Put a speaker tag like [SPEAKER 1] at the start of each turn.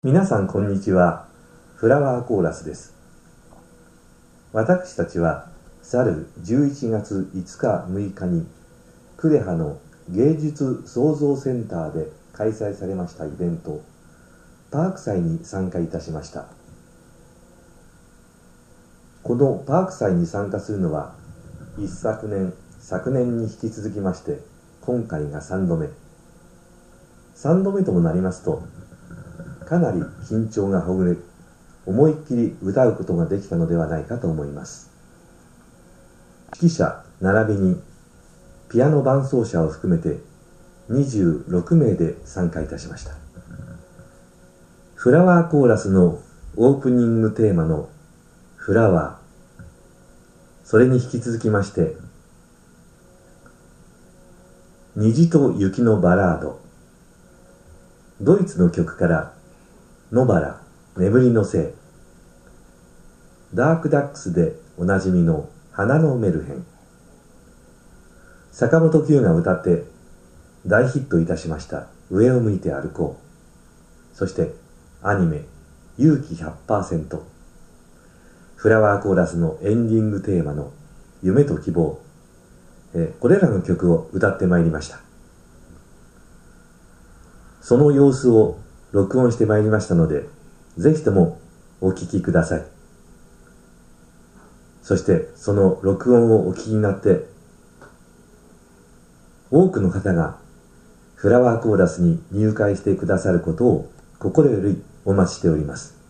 [SPEAKER 1] 皆さんこんにちは。フラワーコーラスです。私たちは去る11月5日6日に呉羽の芸術創造センターで開催されましたイベントパーク祭に参加いたしました。このパーク祭に参加するのは昨年に引き続きまして今回が3度目ともなりますとかなり緊張がほぐれ、思いっきり歌うことができたのではないかと思います。指揮者並びにピアノ伴奏者を含めて26名で参加いたしました。フラワーコーラスのオープニングテーマのフラワー、それに引き続きまして虹と雪のバラード、ドイツの曲から野原、眠りのせい、ダークダックスでおなじみの花のメルヘン、坂本九が歌って大ヒットいたしました上を向いて歩こう、そしてアニメ勇気 100%、 フラワーコーラスのエンディングテーマの夢と希望、これらの曲を歌ってまいりました。その様子を録音してまいりましたので、ぜひともお聴きください。そしてその録音をお聞きになって多くの方がフラワーコーラスに入会してくださることを心よりお待ちしております。